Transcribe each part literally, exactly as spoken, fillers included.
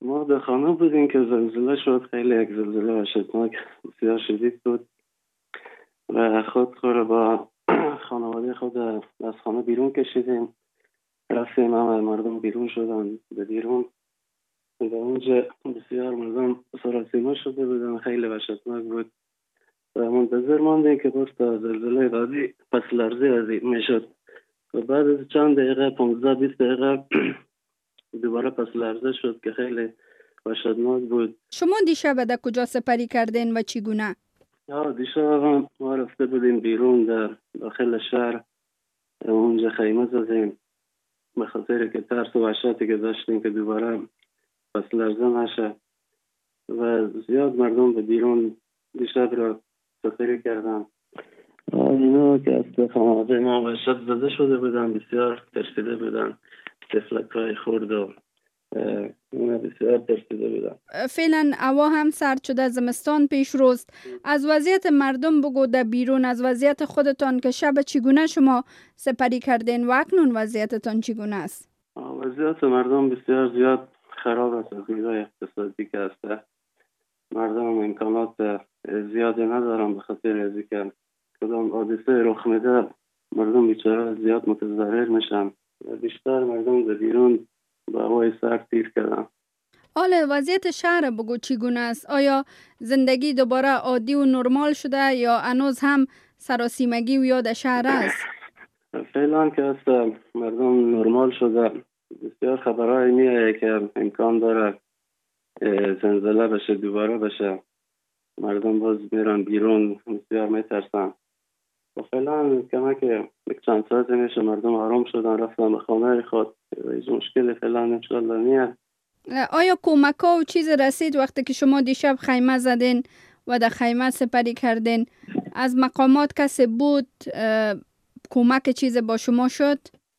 ما در خانه بودیم که زلزله شد. خیلی یک زلزله وحشتناک بسیار شدید بود و خود خود را با خانواده خود از خانه بیرون کشیدیم. رفتیم، همه مردم بیرون شدن به بیرون. در اونجا بسیار مردم سراسیمه شده بودن، خیلی وحشتناک بود و منتظر ماندیم که باز تا زلزله بعدی پس لرزه از میشد و بعد از چند دقیقه پانزده بیست دقیقه دوباره پس لرزه شد که خیلی وحشتناک بود. شما دیشب در کجا سپری کردین و چگونه؟ یا دیشب هم ما رفته بودیم بیرون در داخل شهر، اونجا خیمه زدیم به خاطر که ترس و وحشتی که داشتیم که دوباره پس لرزه نشه و زیاد مردم به بیرون دیشب را سفری کردن. اینا که از خانواده ما وحشت زده شده بودن، بسیار ترسیده بودن، طفلک های خورد و اونا بسیار ترسیده بودن. فعلا هوا هم سرد شده، زمستان پیش روست. از وضعیت مردم بگو در بیرون، از وضعیت خودتان که شب چگونه شما سپری کردین و اکنون وضعیتتان چگونه است؟ وضعیت مردم بسیار زیاد خراب است. از نگاه اقتصادی که است، مردم امکانات زیادی ندارن به خاطر از اینکه کدام حادثه رخ میده مردم بیچاره زیاد متضرر میشن و بیشتر مردم در بیرون با هوای سرد تیر کردن. حالا وضعیت شهر بگو چگونه است؟ آیا زندگی دوباره عادی و نرمال شده یا هنوز هم سراسیمگی و یاد شهر است؟ فعلا که است مردم نرمال شده. بسیار خبرهای میایه که امکان داره زلزله بشه، دوباره بشه. مردم باز میرن بیرون، بسیار میترسن. و فعلا کمک یک چند ساعت میشه مردم آرام شدن، رفتن به خانه خود. هیچ مشکلی فعلا انشالله نیست. آیا کمک ها و چیز رسید وقتی که شما دیشب خیمه زدین و در خیمه سپری کردین؟ از مقامات کسی بود کمک چیز با شما شد؟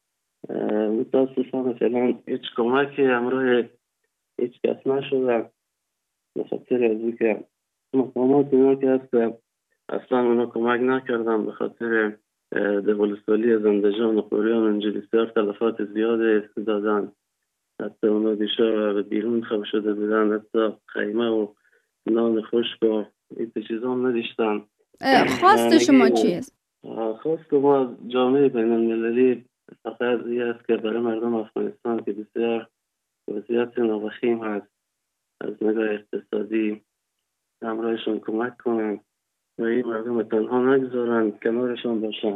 متاسفانه فعلا هیچ کمکی همراه هیچ کس نشده به خاطر از اینکه مقامات اینا که هست اصلا اونا کمک نکردن به خاطر دولستالی زندجان و قوریان اونجا بسیار تلفات زیاده دادن. حتی اونا دیشب به بیرون خواب شده بودن، حتی خیمه و نان خشک و این چیزا هم نداشتن. خواست شما چیست؟ خواست ما جامعه بین المللی فقط این است که برای مردم افغانستان که بسیار وضعیت ناوخیم هست از نگاه اقتصادی همراهشون کمک کنن و این مردم تنها نگذارن، کنارشان باشن.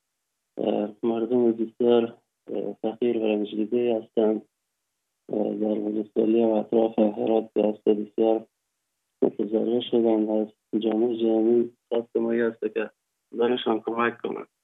مردم بسیار فقیر و رنجیده هستند در ولسوالی و اطراف هرات هست، بسیار متضرر شدن. از جامعه جهانی خواست ما هست که برایشان کمک کنن.